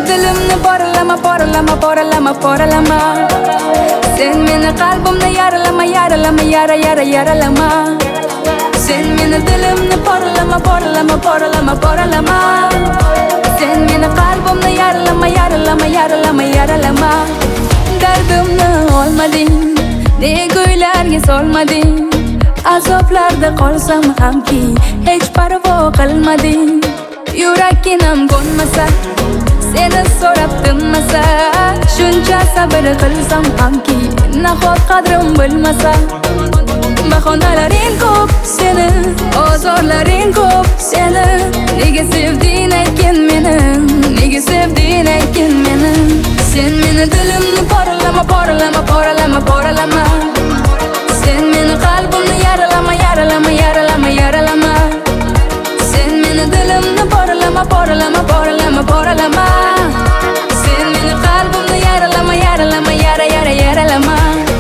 dilimni poralama, poralama, poralama, poralama. Sen meni qalbimni yaralama, yaralama, yaralama. Sen meni dilimni poralama, poralama, poralama, poralama. Sen meni qalbimni yaralama, yaralama, yaralama. Dardimni olmading, nego'ylarga solmading. Azoblarda qolsam hamki hech parvo qilmading. Yurakkinam qo'nmasa, seni so'rab tinmasa, shuncha sabr qilsam hamki nahot qadrim bilmasa. Bahonalaring ko'p seni, ozorlaring ko'p seni. Nega sevding ekan meni, nega sevding ekan meni. Sen meni dilimni poralama, poralama, poralama, poralama. Sen meni qalbimni yaralama, yaralama, yaralama, yaralama. Sen meni dilimni poralama, poralama, poralama, poralama. Sen meni qalbimni yaralama, yaralama, yaralama.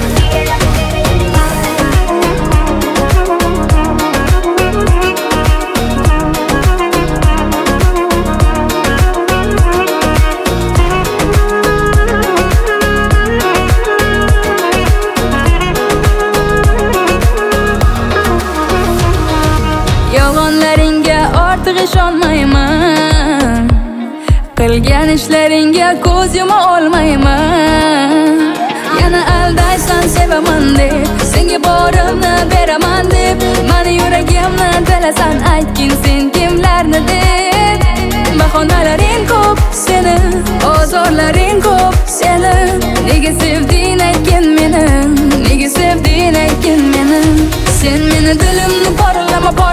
Yolg'onlaringga ortiq ishonmayman, qilgan ishlaringga ko'z yuma olmayman. Yana aldaysan sevaman deb, senga borimni beraman deb. Mani yuragimni tilasan, aytgin sen kimlarni deb. Bahonalaring ko'p seni, ozorlaring ko'p seni. Nega sevding ekan meni, nega sevding ekan meni. Sen meni dilimni poralama,